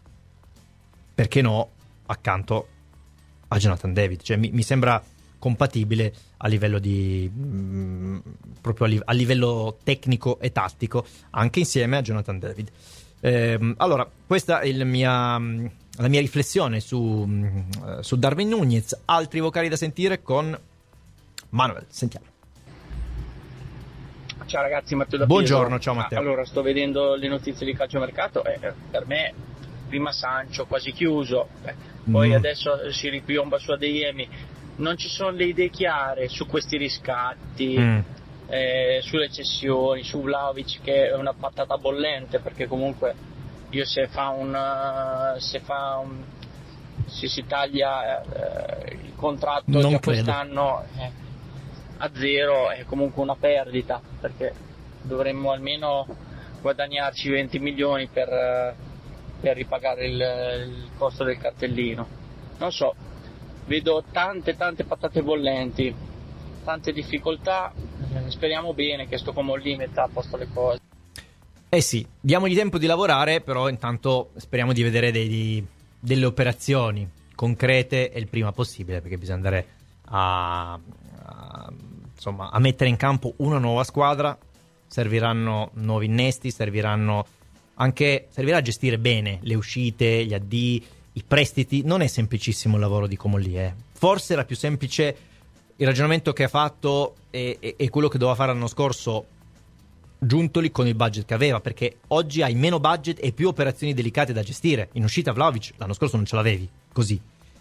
perché no, accanto a Jonathan David. Cioè mi, mi sembra compatibile a livello di mh, proprio a, li- a livello tecnico e tattico, anche insieme a Jonathan David. Eh, allora, questa è il mia, la mia riflessione su, mh, su Darwin Nunez. Altri vocali da sentire con Manuel, sentiamo. Ciao ragazzi, Matteo da Buongiorno, Pietro. ciao Matteo. Allora, sto vedendo le notizie di calciomercato e eh, per me prima Sancho quasi chiuso, eh, poi mm. adesso si ripiomba su Adeyemi. Non ci sono le idee chiare su questi riscatti, mm. eh, sulle cessioni, su Vlahovic, che è una patata bollente, perché comunque io se fa un se fa un se si taglia eh, il contratto non già credo. quest'anno eh, a zero è comunque una perdita, perché dovremmo almeno guadagnarci venti milioni per, per ripagare il, il costo del cartellino. Non so, vedo tante tante patate bollenti, tante difficoltà, speriamo bene che sto Comolli metta a posto le cose. Eh sì, diamogli tempo di lavorare, però intanto speriamo di vedere dei, delle operazioni concrete e il prima possibile, perché bisogna andare a, a, insomma, a mettere in campo una nuova squadra. Serviranno nuovi innesti, serviranno anche servirà a gestire bene le uscite, gli addii, i prestiti. Non è semplicissimo il lavoro di Comolli, eh. Forse era più semplice il ragionamento che ha fatto e, e, e quello che doveva fare l'anno scorso Giuntoli con il budget che aveva, perché oggi hai meno budget e più operazioni delicate da gestire. In uscita Vlahovic l'anno scorso non ce l'avevi così,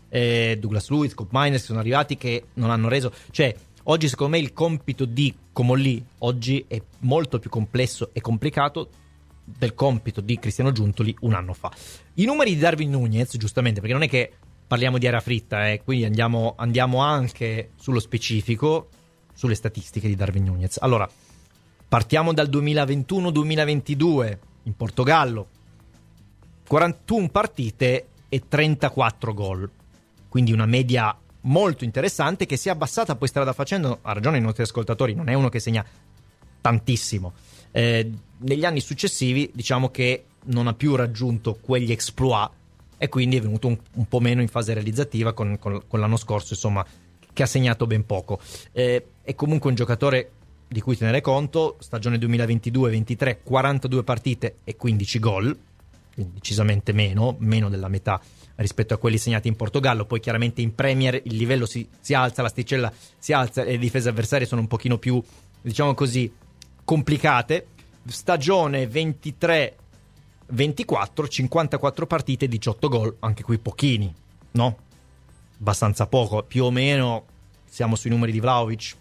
eh, Douglas Luiz, Cup Miners sono arrivati che non hanno reso, cioè oggi secondo me il compito di Comolli oggi è molto più complesso e complicato del compito di Cristiano Giuntoli un anno fa. I numeri di Darwin Núñez, giustamente, perché non è che parliamo di aria fritta, eh, quindi andiamo, andiamo anche sullo specifico, sulle statistiche di Darwin Núñez. Allora, partiamo dal duemilaventuno duemilaventidue in Portogallo, quarantuno partite e trentaquattro gol, quindi una media molto interessante che si è abbassata poi strada facendo. Ha ragione i nostri ascoltatori, non è uno che segna tantissimo. Eh, negli anni successivi diciamo che non ha più raggiunto quegli exploit e quindi è venuto un, un po' meno in fase realizzativa con, con, con l'anno scorso, insomma, che ha segnato ben poco. Eh, è comunque un giocatore di cui tenere conto. Stagione duemilaventidue ventitré, quarantadue partite e quindici gol, quindi decisamente meno, meno della metà rispetto a quelli segnati in Portogallo. Poi chiaramente in Premier il livello si, si alza, l'asticella si alza e le difese avversarie sono un pochino più, diciamo così, complicate. Stagione ventitré ventiquattro, cinquantaquattro partite, diciotto gol, anche qui pochini, no? Abbastanza poco, più o meno siamo sui numeri di Vlahovic,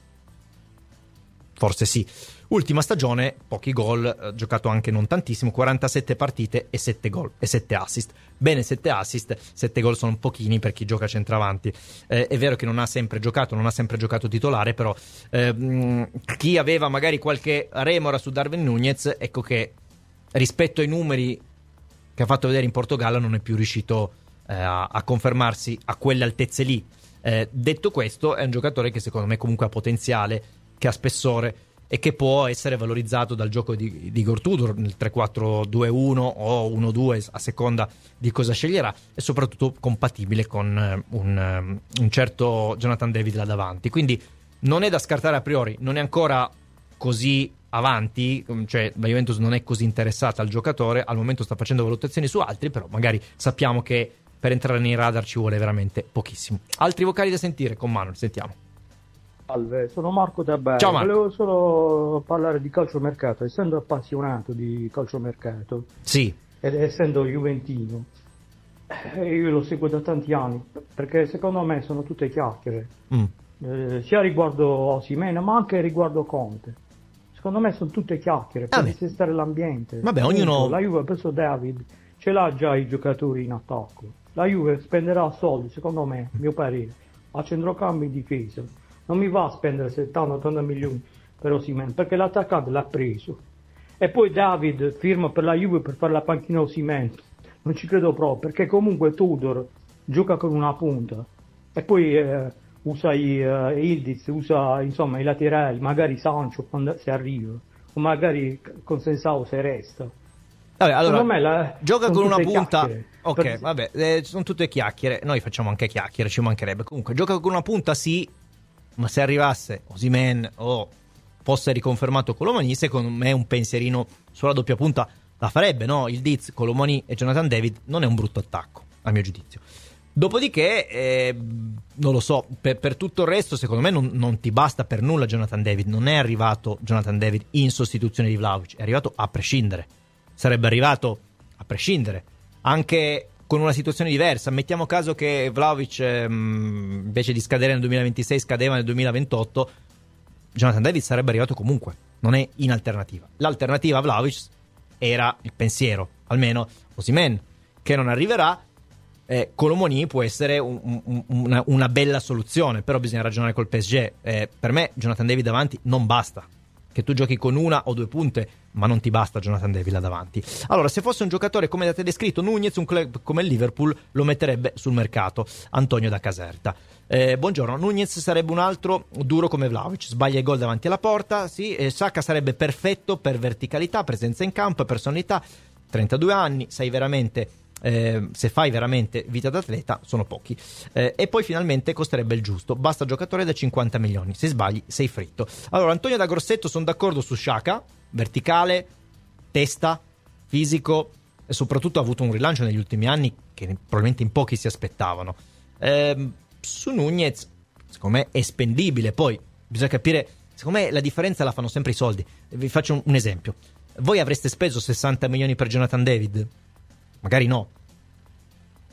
forse sì. Ultima stagione, pochi gol, eh, giocato anche non tantissimo, quarantasette partite e sette gol e sette assist. Bene, sette assist, sette gol sono pochini per chi gioca centravanti. Eh, è vero che non ha sempre giocato, non ha sempre giocato titolare, però eh, mh, chi aveva magari qualche remora su Darwin Núñez, ecco che rispetto ai numeri che ha fatto vedere in Portogallo non è più riuscito eh, a, a confermarsi a quelle altezze lì. Eh, detto questo, è un giocatore che secondo me comunque ha potenziale, che ha spessore e che può essere valorizzato dal gioco di, di Igor Tudor nel tre quattro due uno o uno due a seconda di cosa sceglierà, e soprattutto compatibile con un, un certo Jonathan David là davanti. Quindi non è da scartare a priori, non è ancora così avanti, cioè la Juventus non è così interessata al giocatore, al momento sta facendo valutazioni su altri, però magari sappiamo che per entrare nei radar ci vuole veramente pochissimo. Altri vocali da sentire con Manuel, sentiamo. Salve, sono Marco Tabari. Ciao Marco. Volevo solo parlare di calciomercato, essendo appassionato di calciomercato, sì, ed essendo juventino, eh, io lo seguo da tanti anni, perché secondo me sono tutte chiacchiere, mm. eh, sia riguardo Osimhen ma anche riguardo Conte. Secondo me sono tutte chiacchiere per dissestare l'ambiente. Vabbè, ognuno... La Juve ha preso David, ce l'ha già i giocatori in attacco. La Juve spenderà soldi, secondo me, mio parere, a centrocampo in difesa. Non mi va a spendere settanta ottanta milioni per Osimhen, perché l'attaccante l'ha preso. E poi David firma per la Juve per fare la panchina Osimhen. Non ci credo proprio, perché comunque Tudor gioca con una punta. E poi eh, usa i uh, Ildiz, usa insomma i laterali, magari Sancho quando si arriva, o magari con Sensao se resta. Vabbè, allora, me la, gioca con una punta. chiacchiere. Ok, per... vabbè, eh, sono tutte chiacchiere. Noi facciamo anche chiacchiere, ci mancherebbe. Comunque, gioca con una punta, sì. Ma se arrivasse Osimhen o fosse riconfermato Colomani, secondo me un pensierino sulla doppia punta la farebbe, no? Il Diz, Colomani e Jonathan David non è un brutto attacco, a mio giudizio. Dopodiché, eh, non lo so, per, per tutto il resto, secondo me non, non ti basta per nulla Jonathan David. Non è arrivato Jonathan David in sostituzione di Vlahovic, è arrivato a prescindere. Sarebbe arrivato a prescindere, anche con una situazione diversa. Mettiamo caso che Vlahovic ehm, invece di scadere nel duemilaventisei scadeva nel duemilaventotto, Jonathan David sarebbe arrivato comunque, non è in alternativa. L'alternativa a Vlahovic era il pensiero, almeno Osimhen, che non arriverà. eh, Colomoni può essere un, un, una, una bella soluzione, però bisogna ragionare col P S G. Eh, per me Jonathan David davanti non basta, che tu giochi con una o due punte, ma non ti basta Jonathan David là davanti. Allora, se fosse un giocatore come da te descritto, Núñez, un club come il Liverpool lo metterebbe sul mercato. Antonio da Caserta. Eh, buongiorno, Núñez sarebbe un altro duro come Vlahovic, sbaglia i gol davanti alla porta, sì, e Saka sarebbe perfetto per verticalità, presenza in campo e personalità. trentadue anni, sei veramente... Eh, se fai veramente vita d'atleta sono pochi, eh, e poi finalmente costerebbe il giusto, basta giocatore da cinquanta milioni, se sbagli sei fritto. Allora, Antonio da Grosseto, sono d'accordo su Xhaka, verticale, testa, fisico, e soprattutto ha avuto un rilancio negli ultimi anni che probabilmente in pochi si aspettavano. eh, su Núñez secondo me è spendibile, poi bisogna capire, secondo me la differenza la fanno sempre i soldi. Vi faccio un, un esempio: voi avreste speso sessanta milioni per Jonathan David? Magari no.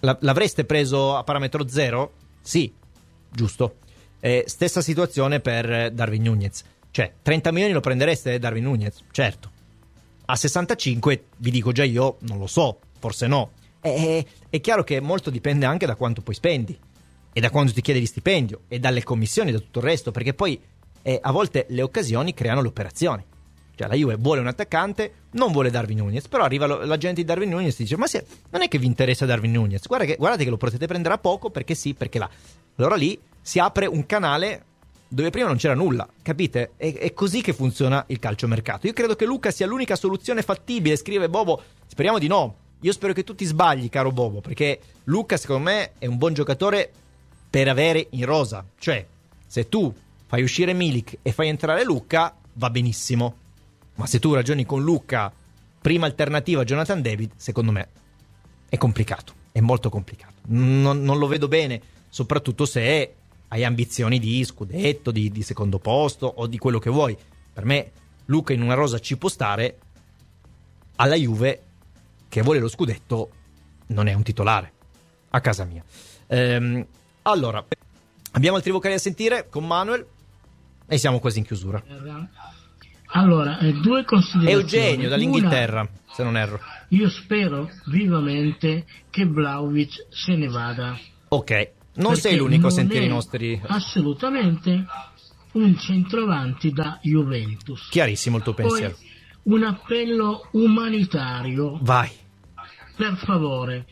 La, l'avreste preso a parametro zero? Sì, giusto. Eh, stessa situazione per Darwin Nunez. Cioè, trenta milioni lo prendereste Darwin Nunez? Certo. A sessantacinque vi dico già io, non lo so, forse no. È, è chiaro che molto dipende anche da quanto poi spendi e da quanto ti chiede di stipendio e dalle commissioni e da tutto il resto, perché poi eh, a volte le occasioni creano le operazioni. Cioè la Juve vuole un attaccante, non vuole Darwin Nunez, però arriva lo, l'agente di Darwin Nunez e dice ma se, non è che vi interessa Darwin Nunez, guarda che, guardate che lo potete prendere a poco perché sì, perché là. Allora lì si apre un canale dove prima non c'era nulla, capite? È, è così che funziona il calciomercato. Io credo che Luca sia l'unica soluzione fattibile, scrive Bobo, speriamo di no. Io spero che tu ti sbagli, caro Bobo, perché Luca secondo me è un buon giocatore per avere in rosa. Cioè, se tu fai uscire Milik e fai entrare Luca, va benissimo. Ma se tu ragioni con Luca, prima alternativa a Jonathan David, secondo me è complicato, è molto complicato. Non, non lo vedo bene, soprattutto se hai ambizioni di scudetto, di, di secondo posto o di quello che vuoi. Per me Luca in una rosa ci può stare, alla Juve che vuole lo scudetto non è un titolare, a casa mia. Ehm, allora, abbiamo altri vocali a sentire con Manuel e siamo quasi in chiusura. Allora, eh, due considerazioni. Eugenio dall'Inghilterra, Una, se non erro. Io spero vivamente che Vlahovic se ne vada. Ok, non sei l'unico a sentire i nostri... Assolutamente un centravanti da Juventus. Chiarissimo il tuo pensiero. Poi un appello umanitario. Vai. Per favore,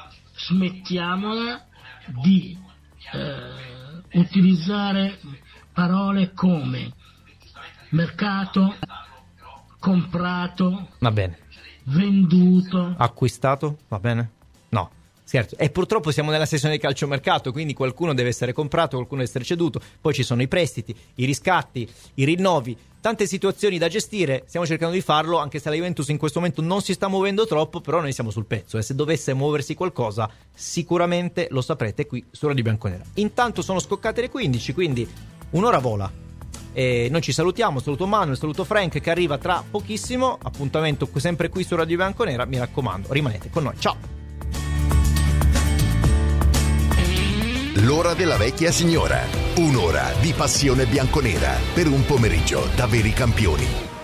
smettiamola di eh, utilizzare parole come mercato, comprato, va bene, venduto, acquistato, va bene? No, scherzo. E purtroppo siamo nella sessione di calciomercato, quindi qualcuno deve essere comprato, qualcuno deve essere ceduto, poi ci sono i prestiti, i riscatti, i rinnovi, tante situazioni da gestire. Stiamo cercando di farlo, anche se la Juventus in questo momento non si sta muovendo troppo, però noi siamo sul pezzo e se dovesse muoversi qualcosa sicuramente lo saprete qui su Radio Bianconera. Intanto sono scoccate le quindici, quindi un'ora vola. E noi ci salutiamo, saluto Manuel, saluto Frank che arriva tra pochissimo. Appuntamento sempre qui su Radio Bianconera, mi raccomando, rimanete con noi, ciao. L'ora della vecchia signora, un'ora di passione bianconera per un pomeriggio da veri campioni.